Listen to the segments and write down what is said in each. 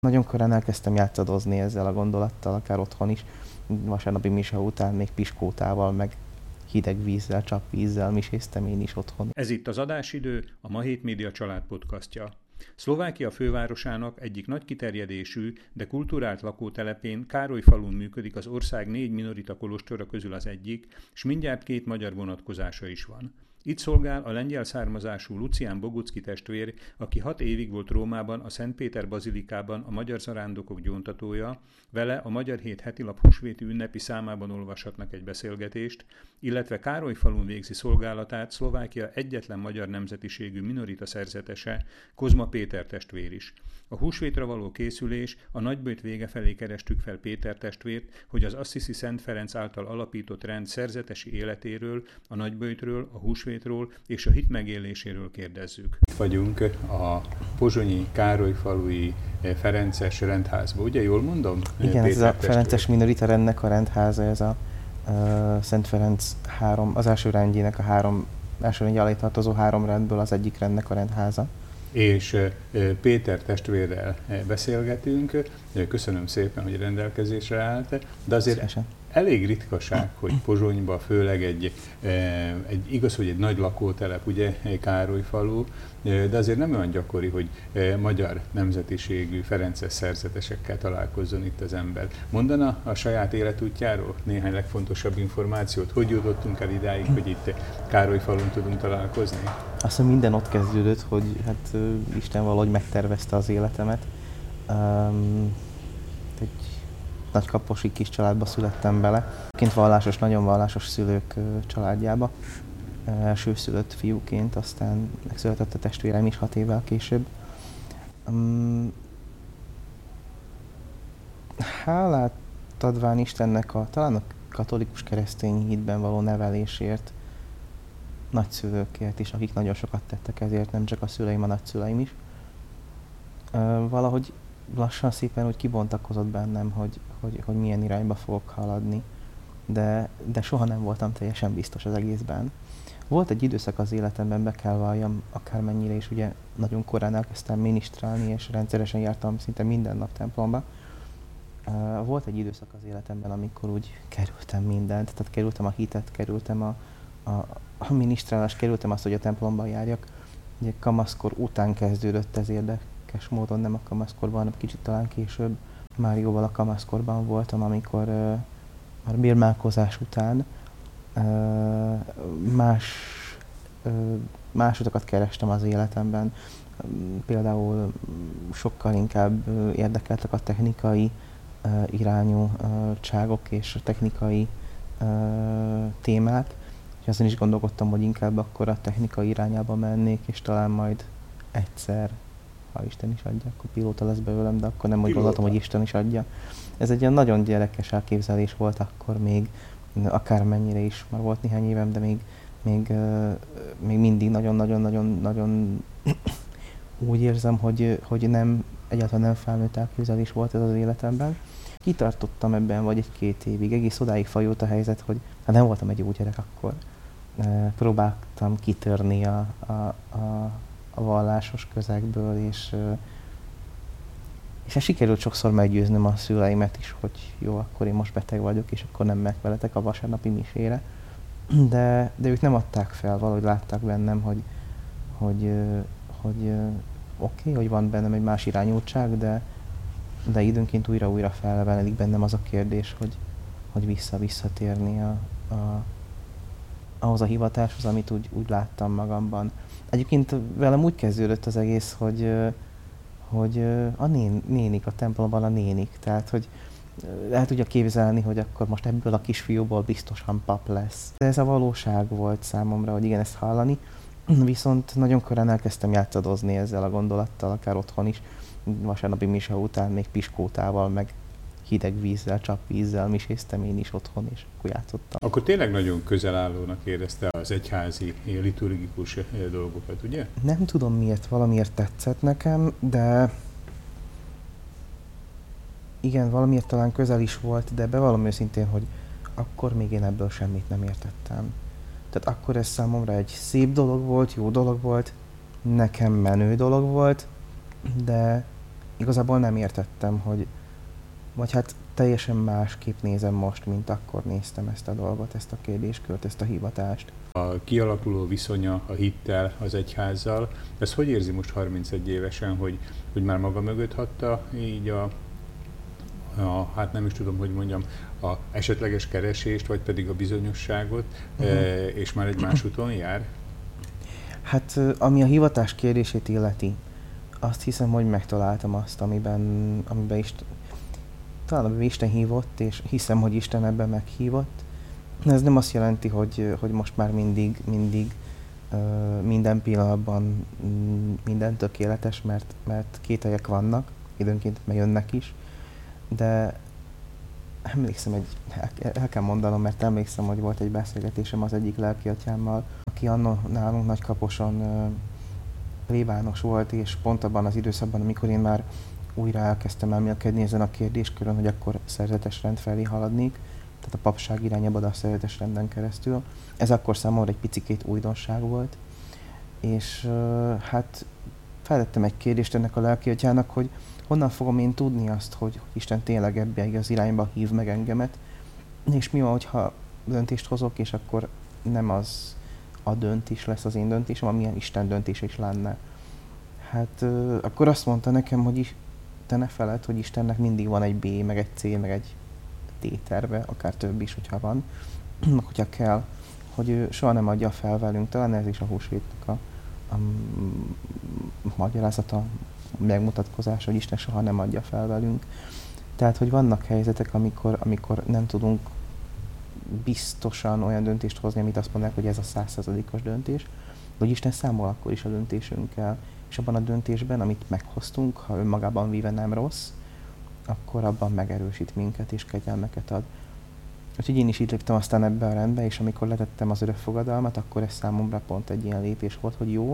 Nagyon korán elkezdtem játszadozni ezzel a gondolattal, akár otthon is. Vasárnapi mise után még piskótával, meg hideg vízzel, csapvízzel miséztem én is otthon. Ez itt az Adásidő, a Ma Hét Média család podcastja. Szlovákia fővárosának egyik nagy kiterjedésű, de kulturált lakótelepén, Károlyfalun működik az ország 4 minorita kolostora közül az egyik, s mindjárt 2 magyar vonatkozása is van. Itt szolgál a lengyel származású Lucián Bogucki testvér, aki 6 évig volt Rómában, a Szent Péter bazilikában a magyar zarándokok gyóntatója, vele a Magyar Hét hetilap húsvéti ünnepi számában olvashatnak egy beszélgetést, illetve Károlyfalun végzi szolgálatát Szlovákia egyetlen magyar nemzetiségű minorita szerzetese, Kozma Péter testvér is. A húsvétra való készülés a nagyböjt vége felé kerestük fel Péter testvért, hogy az Assisi Szent Ferenc által alapított rend szerzetesi életéről, a nagyböjtről, a húsvétról és a hit megéléséről kérdezzük. Itt vagyunk a pozsonyi Károlyfalui Ferences rendházban, ugye jól mondom? Igen, ez a Ferences minorita rendnek a rendháza, ez a Szent Ferenc az első rendjének első rendje alá tartozó 3 rendből az egyik rendnek a rendháza. És Péter testvérrel beszélgetünk. Köszönöm szépen, hogy rendelkezésre állt, de azért Szívesen. Elég ritkaság, hogy Pozsonyban főleg igaz, hogy egy nagy lakótelep, ugye Károlyfalu, de azért nem olyan gyakori, hogy magyar nemzetiségű ferences szerzetesekkel találkozzon itt az ember. Mondana a saját életútjáról néhány legfontosabb információt? Hogy jutottunk el idáig, hogy itt Károlyfalun tudunk találkozni? Azt hiszem minden ott kezdődött, hogy Isten valahogy megtervezte az életemet. Egy nagykaposi kis családba születtem bele. Nagyon vallásos szülők családjába. Elsőszülött fiúként, aztán megszületett a testvérem is 6 évvel később. Hálát adván Istennek talán a katolikus keresztény hitben való nevelésért, nagyszülőkért is, akik nagyon sokat tettek ezért, nem csak a szüleim, a nagyszüleim is. Valahogy lassan szépen úgy kibontakozott bennem, hogy milyen irányba fogok haladni, de soha nem voltam teljesen biztos az egészben. Volt egy időszak az életemben, be kell valljam, akármennyire is, ugye nagyon korán elkezdtem minisztrálni, és rendszeresen jártam szinte minden nap templomba. Volt egy időszak az életemben, amikor úgy kerültem mindent, tehát kerültem a hitet, kerültem a minisztrálást, kerültem azt, hogy a templomba járjak. Ugye kamaszkor után kezdődött ez érdekes módon, nem a kamaszkorban, hanem kicsit talán később. Már jóval a kamaszkorban voltam, amikor már bírmálkozás után más utakat kerestem az életemben. Például sokkal inkább érdekeltek a technikai irányúságok és a technikai témák. És azon is gondolkodtam, hogy inkább akkor a technikai irányába mennék, és talán majd egyszer, ha Isten is adja, akkor pilóta lesz belőlem, de akkor nem úgy gondoltam, hogy Isten is adja. Ez egy ilyen nagyon gyerekes elképzelés volt akkor még, akármennyire is, már volt néhány évem, de még mindig nagyon-nagyon úgy érzem, hogy egyáltalán nem felnőtt elképzelés volt ez az életemben. Kitartottam ebben vagy 1-2 évig, egész odáig fajult a helyzet, hogy nem voltam egy jó gyerek akkor. Próbáltam kitörni a vallásos közegből, és sikerült sokszor meggyőznöm a szüleimet is, hogy jó, akkor én most beteg vagyok, és akkor nem megyek veletek a vasárnapi misére. De ők nem adták fel, valahogy látták bennem, hogy oké, hogy van bennem egy más irányultság, de időnként újra felveledik bennem az a kérdés, hogy visszatérni ahhoz a hivatáshoz, amit úgy láttam magamban. Egyébként velem úgy kezdődött az egész, hogy a nénik, a templomban a nénik, tehát hogy el tudja képzelni, hogy akkor most ebből a kisfiúból biztosan pap lesz. De ez a valóság volt számomra, hogy igen, ezt hallani, viszont nagyon korán elkezdtem játszadozni ezzel a gondolattal, akár otthon is. Vasárnapi mise után még piskótával, meg hideg vízzel, csapvízzel miséztem én is otthon, és akkor játszottam. Akkor tényleg nagyon közelállónak érezte az egyházi liturgikus dolgokat, ugye? Nem tudom miért, valamiért tetszett nekem, de igen, valamiért talán közel is volt, de bevallom őszintén, hogy akkor még én ebből semmit nem értettem. Tehát akkor ez számomra egy szép dolog volt, jó dolog volt, nekem menő dolog volt, de igazából nem értettem, hogy vagy hát teljesen másképp nézem most, mint akkor néztem ezt a dolgot, ezt a kérdéskört, ezt a hivatást. A kialakuló viszonya a hittel, az egyházzal, ezt hogy érzi most 31 évesen, hogy már maga mögött hagyta így hát nem is tudom, hogy mondjam, a esetleges keresést, vagy pedig a bizonyosságot, és már egy más úton jár? Hát ami a hivatás kérdését illeti, azt hiszem, hogy megtaláltam azt, amiben talán Isten hívott, és hiszem, hogy Isten ebben meghívott. Ez nem azt jelenti, hogy most már mindig minden pillanatban minden tökéletes, mert kételyek vannak, időnként megjönnek is, de emlékszem, el kell mondanom, mert emlékszem, hogy volt egy beszélgetésem az egyik lelkiatyámmal, aki anno nálunk Nagykaposon plébános volt, és pont abban az időszakban, amikor én már újra elkezdtem elmélkedni ezen a kérdéskörön, hogy akkor szerzetes rend felé haladnék, tehát a papság irányába, de a szerzetes renden keresztül. Ez akkor számomra egy picikét újdonság volt, és hát feltettem egy kérdést ennek a lelkiatyának, hogy honnan fogom én tudni azt, hogy Isten tényleg ebbe az irányba hív meg engemet, és mi van, hogyha döntést hozok, és akkor nem az a döntés lesz az én döntésem, amilyen Isten döntés is lenne. Hát akkor azt mondta nekem, hogy te ne feled, hogy Istennek mindig van egy B, meg egy C, meg egy D terve, akár több is, hogyha van, hogyha kell, hogy ő soha nem adja fel velünk, talán ez is a húsvétnek a magyarázata, megmutatkozása, hogy Isten soha nem adja fel velünk. Tehát, hogy vannak helyzetek, amikor nem tudunk biztosan olyan döntést hozni, amit azt mondják, hogy ez a 100%-os döntés, de hogy Isten számol akkor is a döntésünkkel, és abban a döntésben, amit meghoztunk, ha önmagában véve nem rossz, akkor abban megerősít minket és kegyelmeket ad. Úgyhogy én is így léptem aztán ebbe a rendbe, és amikor letettem az örökfogadalmat, akkor ez számomra pont egy ilyen lépés volt, hogy jó,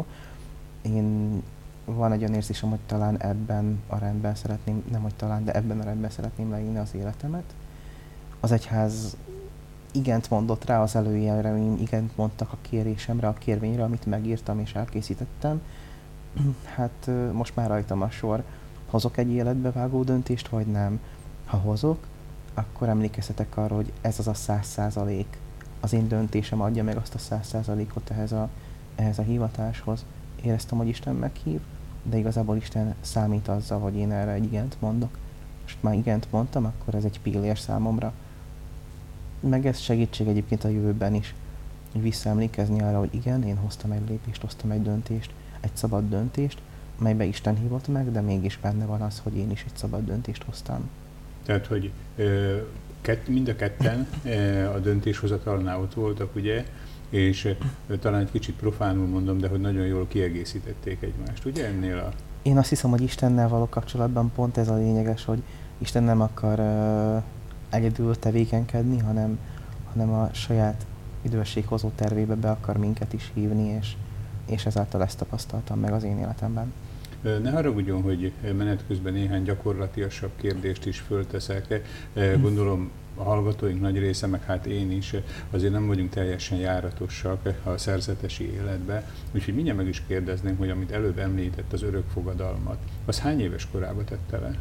van egy olyan érzésem, hogy talán ebben a rendben szeretném, nem hogy talán, de ebben a rendben szeretném leírni az életemet. Az egyház igent mondott rá, az előjelreim igent mondtak a kérésemre, a kérvényre, amit megírtam és elkészítettem. Hát most már rajtam a sor. Hozok egy életbevágó döntést, vagy nem? Ha hozok, akkor emlékeztetek arra, hogy ez az a 100%. Az én döntésem adja meg azt a 100%-ot ehhez a hivatáshoz. Éreztem, hogy Isten meghív, de igazából Isten számít azzal, hogy én erre egy igent mondok. Most már igent mondtam, akkor ez egy pillér számomra. Meg ez segítség egyébként a jövőben is, hogy visszaemlékezni arra, hogy igen, én hoztam egy lépést, hoztam egy döntést, egy szabad döntést, melybe Isten hívott meg, de mégis benne van az, hogy én is egy szabad döntést hoztam. Tehát, hogy mind a ketten a döntéshozatalnál ott voltak, ugye, és talán egy kicsit profánul mondom, de hogy nagyon jól kiegészítették egymást, ugye ennél a... Én azt hiszem, hogy Istennel való kapcsolatban pont ez a lényeges, hogy Isten nem akar egyedül tevékenykedni, hanem a saját üdvösséghozó tervébe be akar minket is hívni, és ezáltal ezt tapasztaltam meg az én életemben. Ne haragudjon, hogy menet közben néhány gyakorlatiasabb kérdést is fölteszek. Gondolom a hallgatóink nagy része, meg hát én is, azért nem vagyunk teljesen járatosak a szerzetesi életbe. Úgyhogy mindjárt meg is kérdezném, hogy amit előbb említett, az örökfogadalmat, az hány éves korában tette le?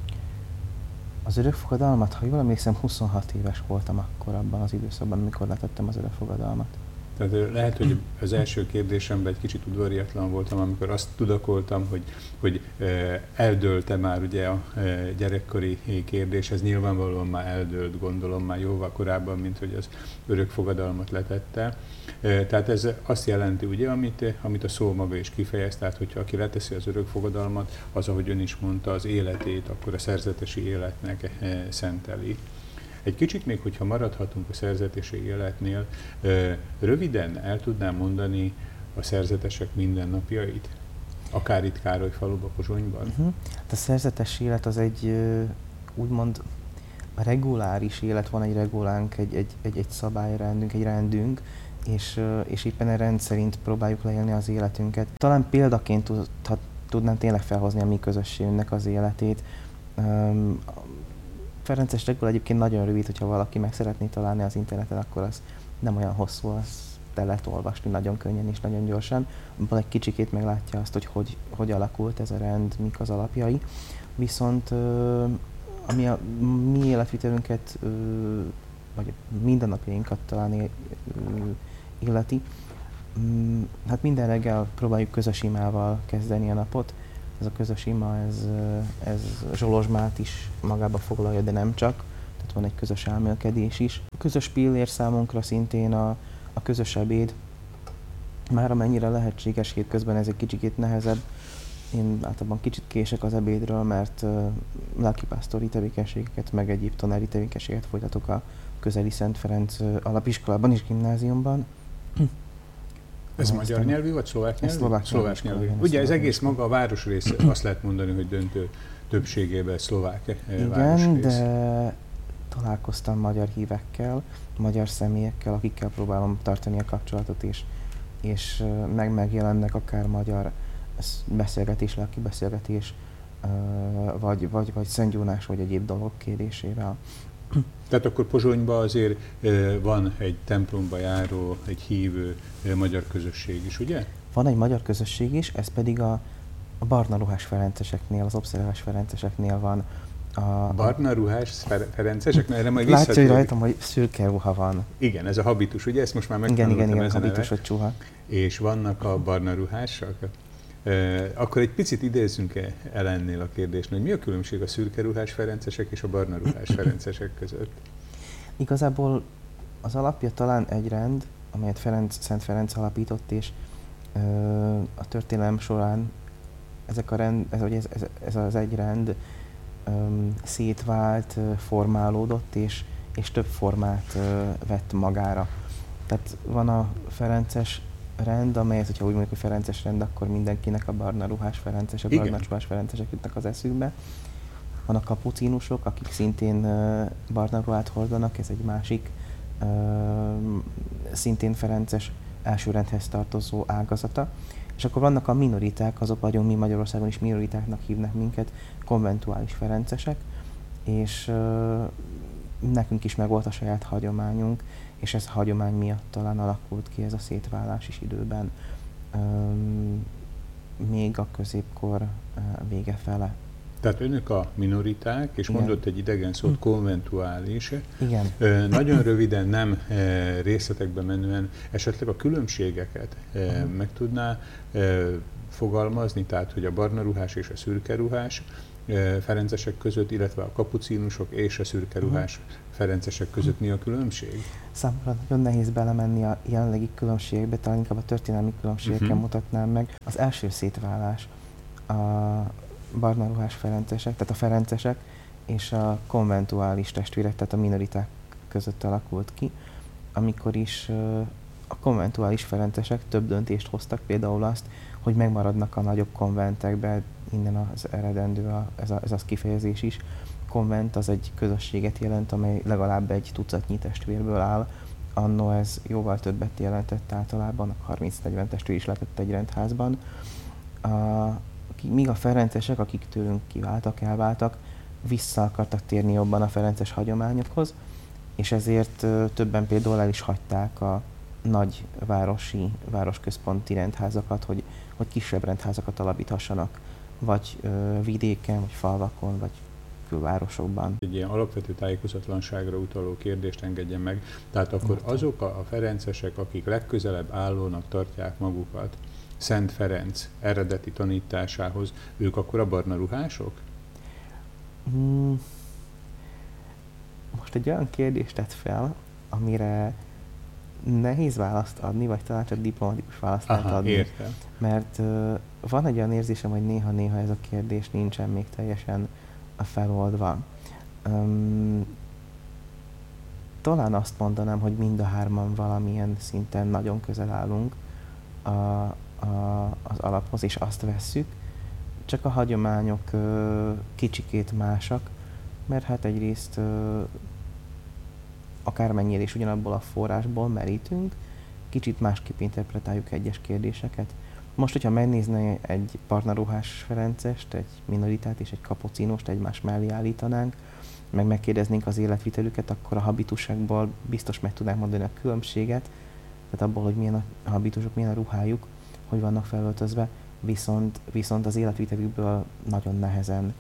Az örökfogadalmat, ha jól emlékszem, 26 éves voltam akkor abban az időszakban, amikor letettem az örökfogadalmat. Tehát lehet, hogy az első kérdésemben egy kicsit udvariatlan voltam, amikor azt tudakoltam, hogy eldőlte már ugye a gyerekkori kérdés, ez nyilvánvalóan már eldőlt, gondolom már jóval korábban, mint hogy az örökfogadalmat letette. Tehát ez azt jelenti, ugye, amit a szó maga is kifejez, tehát hogyha aki leteszi az örökfogadalmat, az, ahogy ön is mondta, az életét, akkor a szerzetesi életnek szenteli. Egy kicsit még, hogyha maradhatunk a szerzetesi életnél, röviden el tudnám mondani a szerzetesek mindennapjait? Akár itt Károlyfaluban, Pozsonyban? Hát a szerzetesi élet az egy úgymond a reguláris élet, van egy regulánk, egy szabályrendünk, egy rendünk, és éppen a rend szerint próbáljuk leélni az életünket. Talán példaként tudnám tényleg felhozni a mi közösségünknek az életét. Ferences regula egyébként nagyon rövid, hogyha valaki meg szeretné találni az interneten, akkor az nem olyan hosszú, az el lehet olvasni nagyon könnyen és nagyon gyorsan. Abban egy kicsikét meglátja azt, hogy alakult ez a rend, mik az alapjai. Viszont ami a mi életvitelünket, vagy mindennapjainkat talán illeti, hát minden reggel próbáljuk közös imával kezdeni a napot. Ez a közös ima, ez zsolozsmát is magába foglalja, de nem csak. Tehát van egy közös elmélkedés is. A közös pillér számunkra szintén a közös ebéd. Már amennyire lehetséges, hétközben ez egy kicsit nehezebb. Én általában kicsit kések az ebédről, mert lelkipásztori tevékenységeket, meg egyéb tanári tevékenységet folytatok a közeli Szent Ferenc alapiskolában és gimnáziumban. Ez magyar nyelvű, vagy szlovák nyelvű? Szlovák nyelvű. Ugye ez egész maga a városrész, azt lehet mondani, hogy döntő többségében szlovák városrész. Igen, de találkoztam magyar hívekkel, magyar személyekkel, akikkel próbálom tartani a kapcsolatot, és megjelennek akár magyar beszélgetés, lelki beszélgetés, vagy szentgyónás, vagy egyéb dolgok kérésével. Tehát akkor Pozsonyban azért van egy templomba járó, egy hívő magyar közösség is, ugye? Van egy magyar közösség is, ez pedig a barna ruhás ferenceseknél, az obszervás ferenceseknél van. Barna ruhás ferenceseknél? Erre majd látja, hogy rajtam, hogy szürke ruha van. Igen, ez a habitus, ugye? Ezt most már megtanultam. Igen, habitus vagy csuha. És vannak a barna ruhásak. Akkor egy picit idézzünk el ennél a kérdésnél, hogy mi a különbség a szürke ruhás ferencesek és a barna ruhás ferencesek között? Igazából az alapja talán egy rend, amelyet Szent Ferenc alapított, és a történelem során ez az egy rend szétvált, formálódott, és több formát vett magára. Tehát van a ferences rend, amelyet, hogyha úgy mondjuk, hogy ferences rend, akkor mindenkinek a barna ruhás ferences, a barna ruhás ferencesek jutnak az eszükbe. Van a kapucinusok, akik szintén barna ruhát hordanak, ez egy másik, szintén ferences első rendhez tartozó ágazata. És akkor vannak a minoriták, azok vagyunk mi Magyarországon is minoritáknak hívnak minket, konventuális ferencesek, és nekünk is megvolt a saját hagyományunk, és ez a hagyomány miatt talán alakult ki ez a szétválás is időben, még a középkor vége fele. Tehát önök a minoriták, és igen, mondott egy idegen szót, konventuális. Igen. Nagyon röviden, nem részletekbe menően, esetleg a különbségeket meg tudná fogalmazni, tehát hogy a barna ruhás és a szürke ruhás ferencesek között, illetve a kapucinusok és a szürke ruhás ferencesek között mi a különbség? Számomra nagyon nehéz belemenni a jelenlegi különbségbe, talán inkább a történelmi különbségekkel mutatnám meg. Az első szétválás a barna ruhás ferencesek, tehát a ferencesek és a konventuális testvérek, tehát a minoriták között alakult ki, amikor is a konventuális ferencesek több döntést hoztak, például azt, hogy megmaradnak a nagyobb konventekben, innen az eredendő ez az kifejezés is. Konvent az egy közösséget jelent, amely legalább egy tucatnyi testvérből áll. Anno ez jóval többet jelentett általában, 30-40 testvér is lehetett egy rendházban. Míg a ferencesek, akik tőlünk kiváltak, elváltak, vissza akartak térni jobban a ferences hagyományokhoz, és ezért többen például el is hagyták a nagy városközponti rendházakat, hogy kisebb rendházakat alapíthassanak, vagy vidéken, vagy falvakon, vagy külvárosokban. Egy ilyen alapvető tájékozatlanságra utaló kérdést engedjen meg. Tehát akkor azok a ferencesek, akik legközelebb állónak tartják magukat Szent Ferenc eredeti tanításához, ők akkor a barna ruhások? Most egy olyan kérdést tett fel, amire nehéz választ adni, vagy talán csak diplomatikus választ lehet adni. Értem. Mert van egy olyan érzésem, hogy néha-néha ez a kérdés nincsen még teljesen feloldva. Talán azt mondanám, hogy mind a hárman valamilyen szinten nagyon közel állunk az alaphoz, és azt vesszük, csak a hagyományok kicsikét másak, mert hát egyrészt akármennyire is ugyanabból a forrásból merítünk, kicsit másképp interpretáljuk egyes kérdéseket. Most, hogyha megnézné egy barna ruhás ferencest, egy minoritát és egy kapucinost egymás mellé állítanánk, meg megkérdeznénk az életvitelüket, akkor a habitusokból biztos meg tudnánk mondani a különbséget, tehát abból, hogy milyen a habitusok, milyen a ruhájuk, hogy vannak felöltözve, viszont az életvitelükből nagyon nehezen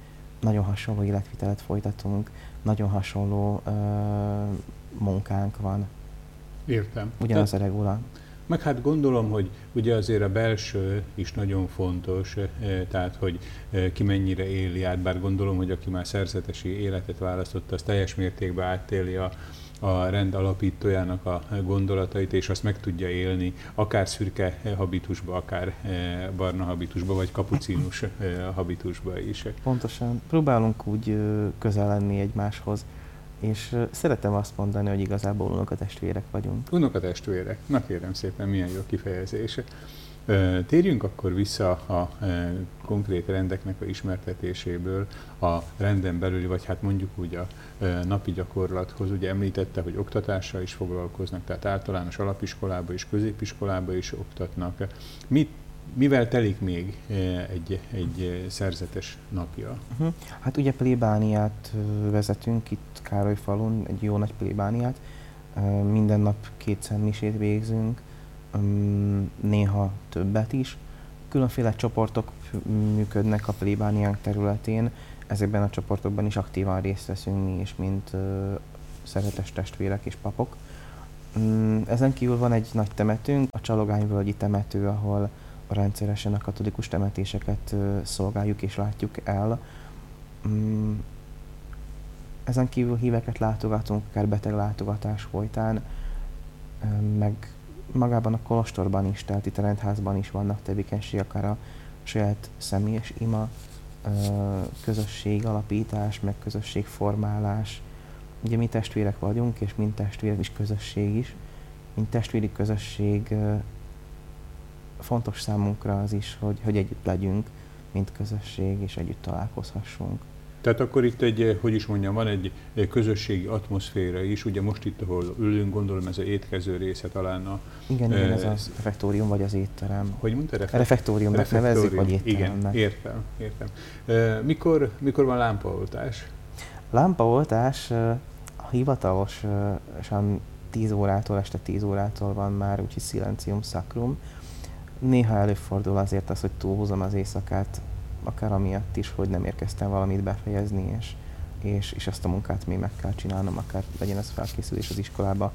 nagyon hasonló életvitelet folytatunk, nagyon hasonló munkánk van. Értem. Ugyanaz a regula. Meg hát gondolom, hogy ugye azért a belső is nagyon fontos, tehát hogy ki mennyire éli át, bár gondolom, hogy aki már szerzetesi életet választott, az teljes mértékben átéli a rend alapítójának a gondolatait, és azt meg tudja élni, akár szürke habitusba, akár barna habitusba, vagy kapucinus habitusba is. Pontosan. Próbálunk úgy közel lenni egymáshoz, és szeretem azt mondani, hogy igazából unokatestvérek vagyunk. Unokatestvérek. Na kérem szépen, milyen jó kifejezés. Térjünk akkor vissza a konkrét rendeknek a ismertetéséből a renden belüli, vagy hát mondjuk úgy a napi gyakorlathoz. Ugye említette, hogy oktatással is foglalkoznak, tehát általános alapiskolába és középiskolába is oktatnak. Mivel telik még egy szerzetes napja? Hát ugye plébániát vezetünk itt Károlyfalun, egy jó nagy plébániát. Minden nap 2 szentmisét végzünk, néha többet is. Különféle csoportok működnek a plébániánk területén, ezekben a csoportokban is aktívan részt veszünk mi is, mint szerzetes testvérek és papok. Ezen kívül van egy nagy temetőnk, a Csalogányvölgyi temető, ahol rendszeresen a katolikus temetéseket szolgáljuk és látjuk el. Ezen kívül híveket látogatunk, akár beteglátogatás folytán, meg magában a kolostorban is, tehát itt a rendházban is vannak tevékenységek, akár a saját személyes ima, közösségalapítás, meg közösségformálás. Ugye mi testvérek vagyunk, és mint testvér is közösség is. Mint testvéri közösség fontos számunkra az is, hogy együtt legyünk, mint közösség, és együtt találkozhassunk. Tehát akkor itt van egy közösségi atmoszféra is, ugye most itt, ahol ülünk, gondolom ez az étkező része talán a... Igen, ez a refektórium, vagy az étterem. Hogy mondta? Refektóriumnak nevezzük, vagy étteremnek. Igen, értem. Mikor van lámpaoltás? Lámpaoltás hivatalosan 10 órától, este 10 órától van már, úgyhogy Silencium Sacrum. Néha előfordul azért az, hogy túlhúzom az éjszakát, akár amiatt is, hogy nem érkeztem valamit befejezni, és ezt a munkát még meg kell csinálnom, akár legyen ez felkészülés az iskolába,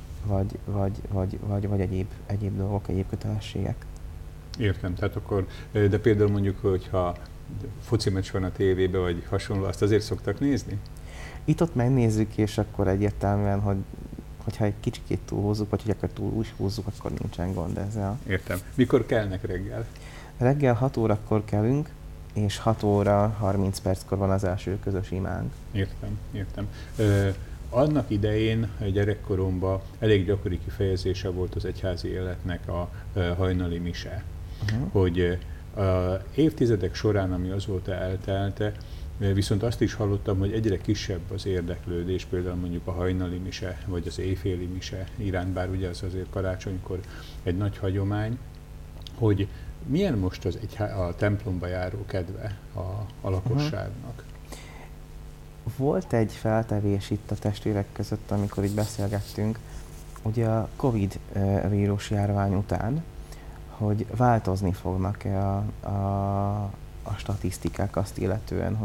vagy egyéb dolgok, egyéb kötelességek. Értem, tehát akkor, de például mondjuk, hogyha foci meccs van a tévében, vagy hasonló, azt azért szoktak nézni? Itt-ott megnézzük, és akkor egyértelműen, hogyha egy kicsit túlhúzzuk, vagy hogy akár túl úgy húzzuk, akkor nincsen gond ezzel. Értem. Mikor kelnek reggel? Reggel 6 órakor kelünk, és 6 óra 30 perckor van az első közös imánk. Értem. Annak idején, gyerekkoromban elég gyakori kifejezése volt az egyházi életnek a hajnali mise. Hogy évtizedek során, ami azóta eltelte, viszont azt is hallottam, hogy egyre kisebb az érdeklődés, például mondjuk a hajnali mise, vagy az éjféli mise iránt, bár ugye az azért karácsonykor egy nagy hagyomány, hogy milyen most a templomba járó kedve a lakosságnak? Volt egy feltevés itt a testvérek között, amikor itt beszélgettünk, ugye a Covid vírus járvány után, hogy változni fognak-e a statisztikák azt illetően,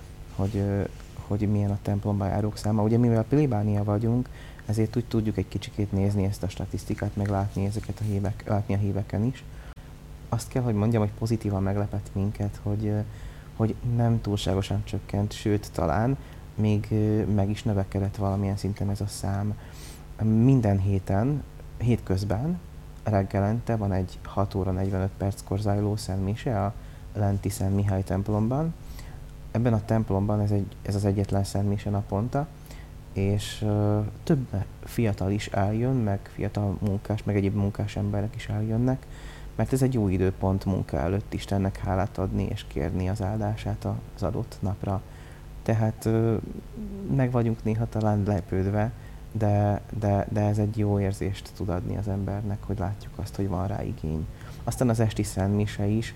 hogy milyen a templomba járók száma. Ugye mivel plébánia vagyunk, ezért úgy tudjuk egy kicsikét nézni ezt a statisztikát, meg látni ezeket látni a híveken is. Azt kell, hogy mondjam, hogy pozitívan meglepett minket, hogy nem túlságosan csökkent, sőt talán még meg is növekedett valamilyen szinten ez a szám. Minden hétközben reggelente van egy 6 óra 45 perckor zajló szentmise a lenti Szent Mihály templomban. Ebben a templomban ez az egyetlen szentmise naponta, és több fiatal is eljön, meg fiatal munkás, meg egyéb munkás emberek is eljönnek, mert ez egy jó időpont munka előtt Istennek hálát adni és kérni az áldását az adott napra. Tehát meg vagyunk néha talán lepődve, de ez egy jó érzést tud adni az embernek, hogy látjuk azt, hogy van rá igény. Aztán az esti szentmise is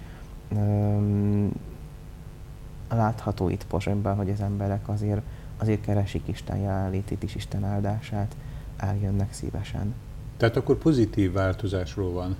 látható itt Pozsonyban, hogy az emberek azért keresik Isten jelenlétét és Isten áldását, eljönnek szívesen. Tehát akkor pozitív változásról van,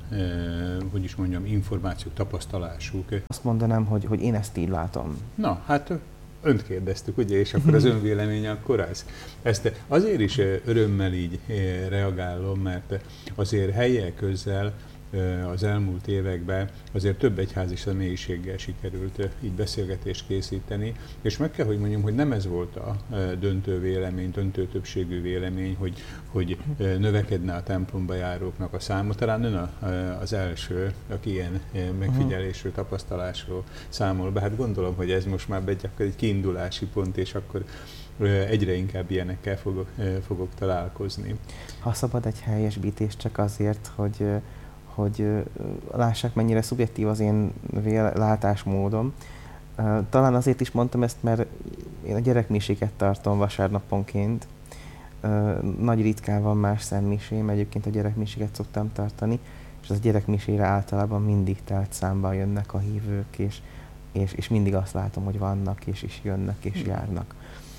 információk, tapasztalásuk. Azt mondanám, hogy én ezt így látom. Na, hát önt kérdeztük, ugye, és akkor az ön véleménye akkor az. Ezt azért is örömmel így reagálom, mert azért helye közzel az elmúlt években azért több egyházi személyiséggel sikerült így beszélgetést készíteni, és meg kell, hogy mondjam, hogy nem ez volt a döntő vélemény, döntő többségű vélemény, hogy növekedne a templomba járóknak a száma. Talán ön az első, aki ilyen megfigyelésről, tapasztalásról számol be. Hát gondolom, hogy ez most már egy kiindulási pont, és akkor egyre inkább ilyenekkel fogok találkozni. Ha szabad egy helyesbítés csak azért, hogy lássák, mennyire szubjektív az én látásmódom. Talán azért is mondtam ezt, mert én a gyerekmiséket tartom vasárnaponként. Nagy ritkán van más szentmisém, egyébként a gyerekmiséket szoktam tartani, és az a gyerekmisére általában mindig telt számban jönnek a hívők, és mindig azt látom, hogy vannak, és jönnek, és járnak.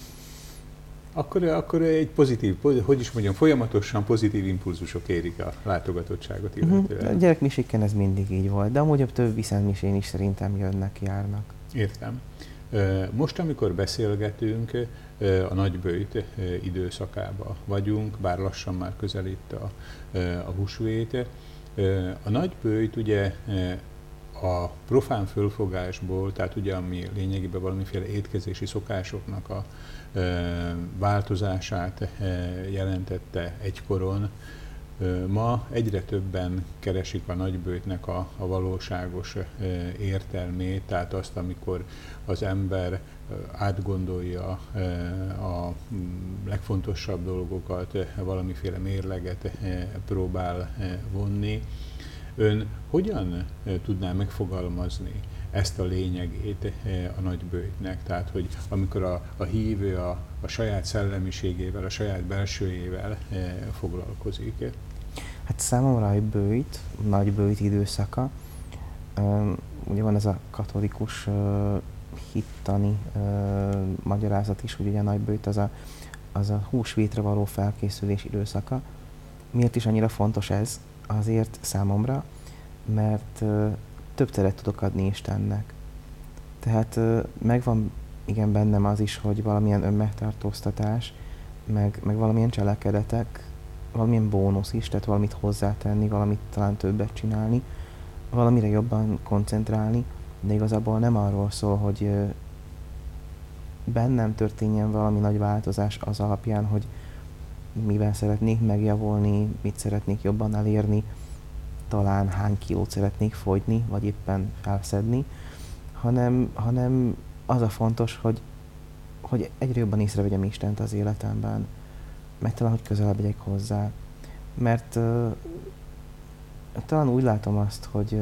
Akkor egy pozitív, hogy is mondjam, folyamatosan pozitív impulzusok érik a látogatottságot illetően. A gyerekmiséken ez mindig így volt, de amúgy a többi szentmisén is szerintem jönnek, járnak. Értem. Most, amikor beszélgetünk, a nagyböjt időszakában vagyunk, bár lassan már közelít a húsvét. A nagyböjt ugye a profán fölfogásból, tehát ugye ami lényegében valamiféle étkezési szokásoknak a változását jelentette egykoron. Ma egyre többen keresik a nagyböjtnek a valóságos értelmét, tehát azt, amikor az ember átgondolja a legfontosabb dolgokat, valamiféle mérleget próbál vonni. Ön hogyan tudná megfogalmazni ezt a lényegét a nagyböjtnek? Tehát, hogy amikor a hívő a saját szellemiségével, a saját belsőjével foglalkozik. Hát számomra a nagyböjt időszaka, ugye van ez a katolikus hittani magyarázat is, hogy ugye a nagyböjt az a húsvétre való felkészülés időszaka. Miért is annyira fontos ez? Azért számomra, mert több teret tudok adni Istennek. Tehát megvan igen bennem az is, hogy valamilyen önmegtartóztatás, meg valamilyen cselekedetek, valamilyen bónusz is, tehát valamit hozzátenni, valamit talán többet csinálni, valamire jobban koncentrálni, de igazából nem arról szól, hogy bennem történjen valami nagy változás az alapján, hogy miben szeretnék megjavulni, mit szeretnék jobban elérni, talán hány kilót szeretnék fogyni, vagy éppen felszedni, hanem az a fontos, hogy egyre jobban észrevegyem Istent az életemben, meg talán, hogy közelebb legyek hozzá. Mert talán úgy látom azt, hogy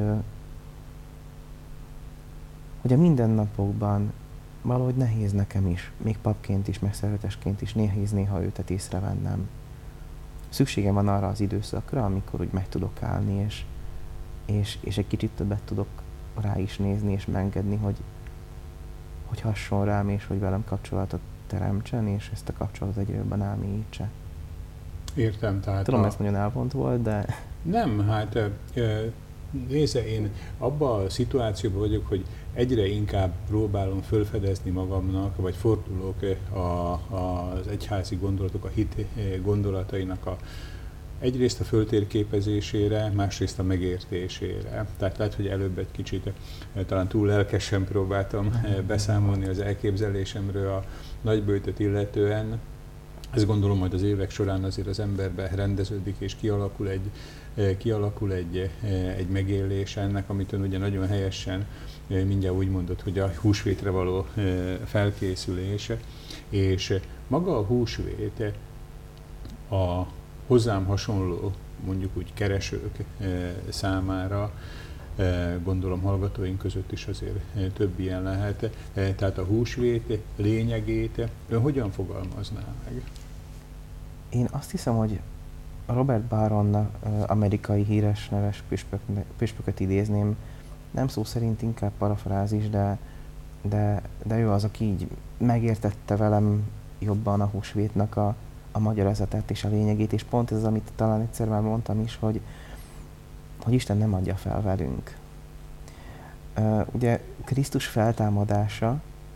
a mindennapokban valahogy nehéz nekem is, még papként is, meg szeretesként is nehéz néha őtet észrevennem. Szükségem van arra az időszakra, amikor úgy meg tudok állni, és egy kicsit többet tudok rá is nézni, és megengedni, hogy hasson rám, és hogy velem kapcsolatot teremtsen, és ezt a kapcsolatot egyre jobban elmélyítse. Értem, tehát... Tudom, ez nagyon elvont volt, de... Nem, hát nézze, én abban a szituációban vagyok, hogy egyre inkább próbálom felfedezni magamnak, vagy fordulok az egyházi gondolatok, a hit gondolatainak egyrészt a föltérképezésére, másrészt a megértésére. Tehát lehet, hogy előbb egy kicsit talán túl lelkesen próbáltam beszámolni az elképzelésemről a nagyböjtöt illetően. Ezt gondolom, majd az évek során azért az emberben rendeződik és kialakul egy megélés ennek, amit ön ugye nagyon helyesen mindjárt úgy mondott, hogy a húsvétre való felkészülés, és maga a húsvét a hozzám hasonló, mondjuk úgy keresők számára, gondolom hallgatóink között is azért több ilyen lehet, tehát a húsvét lényegét ön hogyan fogalmazná meg? Én azt hiszem, hogy Robert Barron amerikai híres neves püspököt idézném, nem szó szerint, inkább parafrázis, de ő az, aki így megértette velem jobban a húsvétnak a magyarázatát és a lényegét, és pont ez az, amit talán egyszer már mondtam is, hogy Isten nem adja fel velünk. Ugye Krisztus feltámadása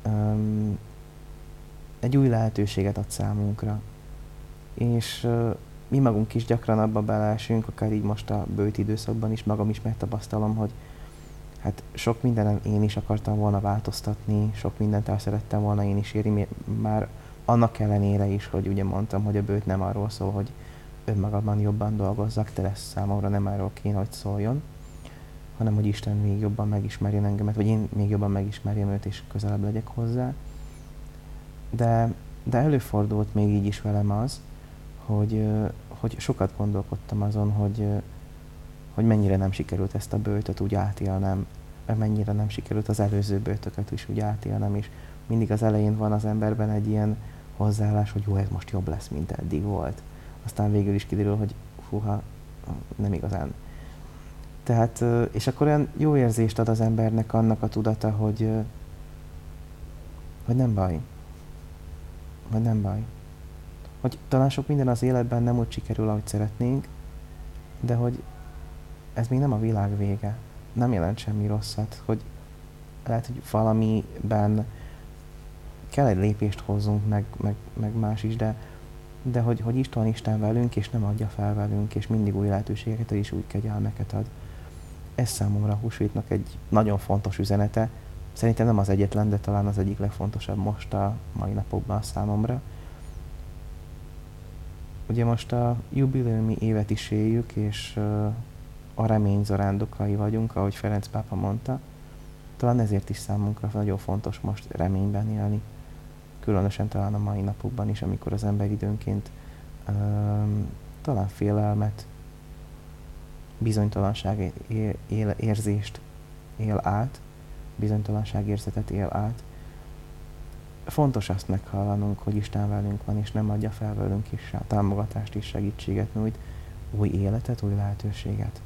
egy új lehetőséget ad számunkra. És mi magunk is gyakran abba beleesünk, akár így most a bőti időszakban is, magam is megtapasztalom, hogy hát sok mindenen én is akartam volna változtatni, sok mindent el szerettem volna én is érni, már annak ellenére is, hogy ugye mondtam, hogy a bőt nem arról szól, hogy önmagadban jobban dolgozzak, de lesz számomra nem arról kéne, hogy szóljon, hanem hogy Isten még jobban megismerjen engemet, vagy én még jobban megismerjem őt, és közelebb legyek hozzá. De előfordult még így is velem az, hogy sokat gondolkodtam azon, hogy mennyire nem sikerült ezt a böjtöt úgy átélnem, mennyire nem sikerült az előző böjtöket is úgy átélnem, és mindig az elején van az emberben egy ilyen hozzáállás, hogy jó, ez most jobb lesz, mint eddig volt. Aztán végül is kiderül, hogy húha, nem igazán. Tehát, és akkor olyan jó érzést ad az embernek annak a tudata, hogy nem baj. Hogy nem baj. Hogy talán sok minden az életben nem úgy sikerül, ahogy szeretnénk, de hogy ez még nem a világ vége. Nem jelent semmi rosszat, hogy lehet, hogy valamiben kell egy lépést hozzunk, meg más is, de hogy Isten velünk, és nem adja fel velünk, és mindig új lehetőségeket és új kegyelmeket ad. Ez számomra a húsvétnak egy nagyon fontos üzenete. Szerintem nem az egyetlen, de talán az egyik legfontosabb most a mai napokban számomra. Ugye most a jubileumi évet is éljük, és a remény zarándokai vagyunk, ahogy Ferenc pápa mondta. Talán ezért is számunkra nagyon fontos most reményben élni. Különösen talán a mai napokban is, amikor az ember időnként talán félelmet, bizonytalanság érzést él át, bizonytalanságérzetet él át. Fontos azt meghallanunk, hogy Isten velünk van, és nem adja fel velünk is a támogatást és segítséget nyújt, új életet, új lehetőséget.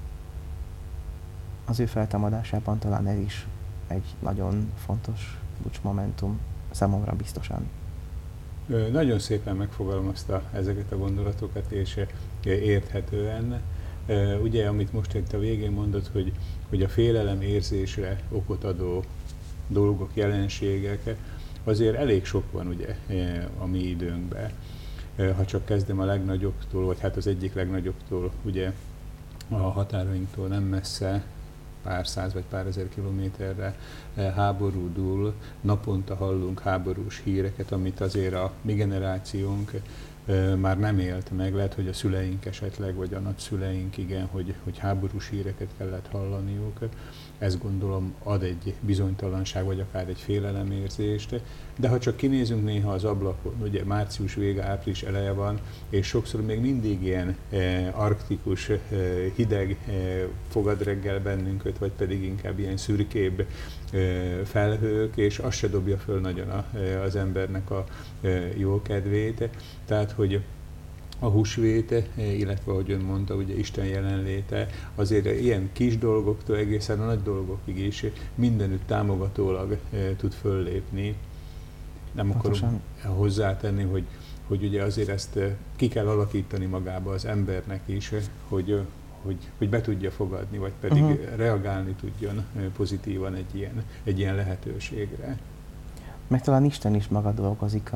Az ő feltámadásában talán ez is egy nagyon fontos bucsmomentum, számomra biztosan. Nagyon szépen megfogalmazta ezeket a gondolatokat, és érthetően. Ugye, amit most itt a végén mondott, hogy a félelem érzésre okot adó dolgok, jelenségek, azért elég sok van ugye a mi időnkben. Ha csak kezdem a legnagyobbtól, vagy hát az egyik legnagyobbtól, ugye a határainktól nem messze, pár száz vagy pár ezer kilométerre háború dúl, naponta hallunk háborús híreket, amit azért a mi generációnk már nem élt meg, lehet, hogy a szüleink esetleg, vagy a nagyszüleink igen, hogy háborús híreket kellett hallaniuk. Ez gondolom ad egy bizonytalanság, vagy akár egy félelemérzést. De ha csak kinézünk néha az ablakon, ugye március vége, április eleje van, és sokszor még mindig ilyen arktikus, hideg fogad reggel bennünket, vagy pedig inkább ilyen szürkébb felhők, és az se dobja föl nagyon az embernek a jó kedvét. Tehát, hogy a húsvét, illetve ahogy ön mondta, ugye Isten jelenléte, azért ilyen kis dolgoktól egészen a nagy dolgokig is mindenütt támogatólag tud föllépni. Nem akarom hozzátenni, hogy ugye azért ezt ki kell alakítani magába az embernek is, hogy be tudja fogadni, vagy pedig reagálni tudjon pozitívan egy ilyen lehetőségre. Meg talán Isten is maga dolgozik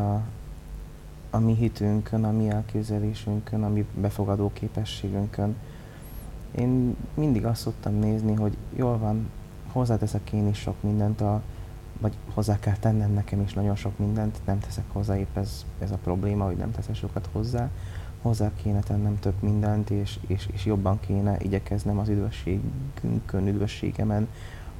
a mi hitünkön, a mi elképzelésünkön, a mi befogadó képességünkön. Én mindig azt szoktam nézni, hogy jól van, hozzáteszek én is sok mindent, vagy hozzá kell tennem nekem is nagyon sok mindent, nem teszek hozzá, épp ez a probléma, hogy nem teszek sokat hozzá kéne tennem több mindent, és jobban kéne igyekeznem az üdvösségemen.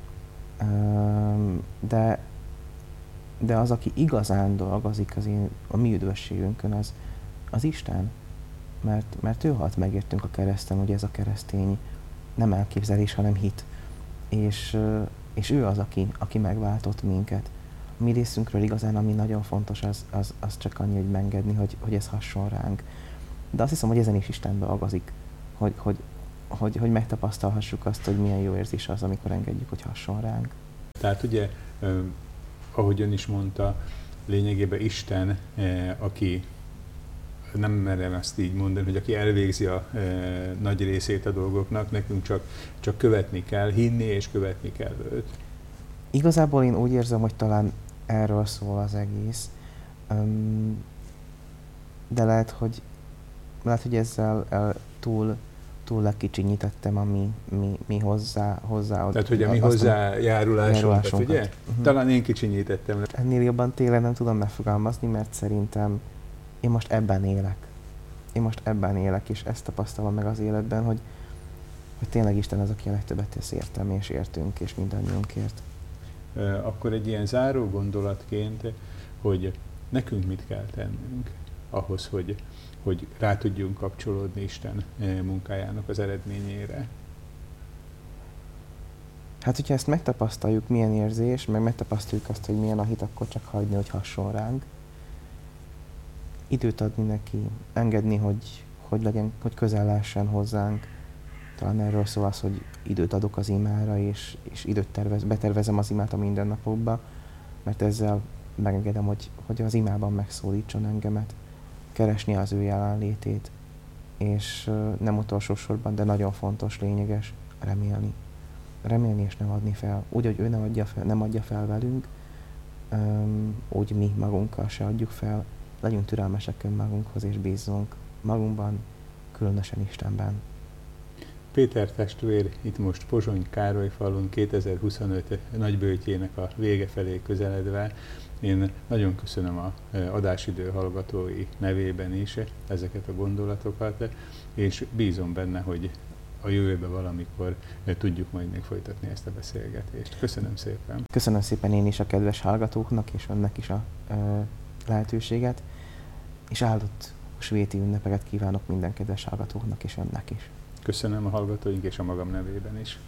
De az, aki igazán dolgozik a mi üdvösségünkön, az Isten. Mert ő halt megértünk a kereszten, hogy ez a keresztény nem elképzelés, hanem hit. És ő az, aki megváltott minket. A mi részünkről igazán, ami nagyon fontos, az csak annyi, hogy megengedni, hogy ez hasson ránk. De azt hiszem, hogy ezen is Isten dolgozik, hogy megtapasztalhassuk azt, hogy milyen jó érzés az, amikor engedjük, hogy hasson ránk. Tehát ugye, ahogy ön is mondta, lényegében Isten, aki, nem merem ezt így mondani, hogy aki elvégzi a nagy részét a dolgoknak, nekünk csak követni kell, hinni és követni kell őt. Igazából én úgy érzem, hogy talán erről szól az egész. De lehet, hogy ezzel túl lekicsinyítettem mi hozzá Tehát, hogy a mi hozzájárulásunkat, ugye? Uh-huh. Talán én kicsinyítettem. Ennél jobban tényleg nem tudom megfogalmazni, mert szerintem én most ebben élek, és ezt tapasztalom meg az életben, hogy tényleg Isten az, aki a legtöbbet tesz értem, és értünk, és mindannyiunkért. Akkor egy ilyen záró gondolatként, hogy nekünk mit kell tennünk ahhoz, hogy rá tudjunk kapcsolódni Isten munkájának az eredményére. Hát, hogyha ezt megtapasztaljuk, milyen érzés, meg megtapasztaljuk azt, hogy milyen a hit, akkor csak hagyni, hogy hasson ránk. Időt adni neki, engedni, hogy közel lehessen hozzánk. Talán erről szól az, hogy időt adok az imára, és betervezem az imát a mindennapokba, mert ezzel megengedem, hogy az imában megszólítson engemet, keresni az ő jelenlétét, és nem utolsó sorban, de nagyon fontos, lényeges, remélni. Remélni és nem adni fel. Úgy, hogy ő nem adja fel velünk, úgy mi magunkkal se adjuk fel. Legyünk türelmesek önmagunkhoz, és bízzunk magunkban, különösen Istenben. Péter testvér itt most Pozsony-Károlyfalun 2025 nagyböjtjének a vége felé közeledve. Én nagyon köszönöm a adásidő hallgatói nevében is ezeket a gondolatokat, és bízom benne, hogy a jövőben valamikor tudjuk majd még folytatni ezt a beszélgetést. Köszönöm szépen! Köszönöm szépen én is a kedves hallgatóknak, és önnek is a lehetőséget, és áldott svéti ünnepeket kívánok minden kedves hallgatóknak, és önnek is. Köszönöm a hallgatóink és a magam nevében is.